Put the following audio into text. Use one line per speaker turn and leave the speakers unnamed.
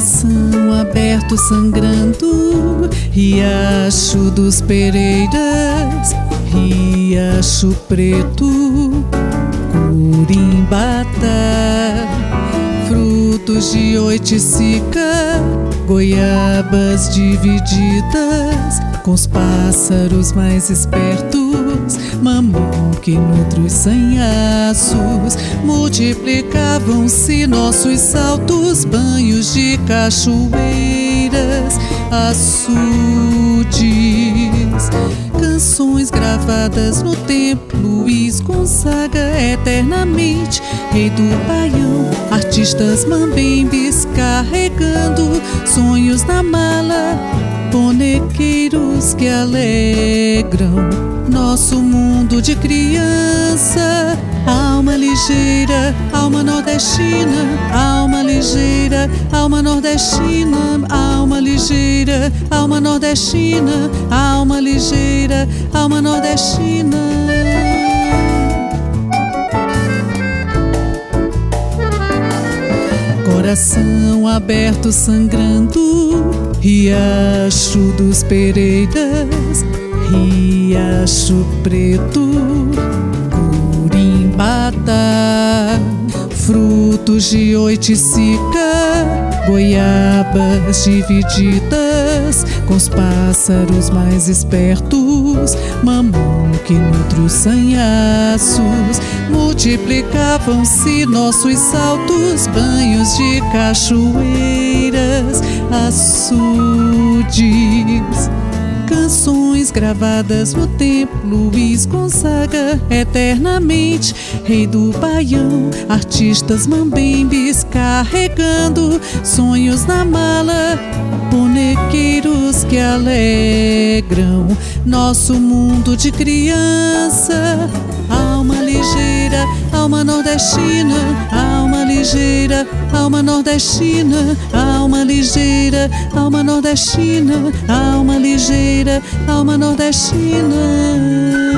Coração aberto sangrando, Riacho dos Pereiras, Riacho Preto, Curimbata, frutos de oiticica, goiabas divididas, com os pássaros mais espertos, mamão que nutre os sanhaços. Multiplicavam-se nossos saltos, banhos de cachoeiras, açudes, canções gravadas no templo, Luís Gonzaga eternamente, rei do Baião, artistas mambembes carregando sonhos na mala, bonequeiros que alegram nosso mundo de criança. Alma ligeira, alma nordestina, alma ligeira, alma nordestina, alma ligeira, alma nordestina, alma ligeira, alma nordestina. Coração aberto sangrando, Riacho dos Pereiras, Riacho Preto, Curimbata, frutos de oiticica, goiabas divididas, com os pássaros mais espertos, mamão que nutre os sanhaços. Multiplicavam-se nossos saltos, banhos de cachoeiras, açudes, canções gravadas no templo, Luís Gonzaga eternamente, rei do Baião, artistas mambembes carregando sonhos na mala, bonequeiros que alegram nosso mundo de criança. Alma ligeira, alma nordestina, alma ligeira, alma nordestina, alma ligeira, alma nordestina, alma ligeira, alma nordestina.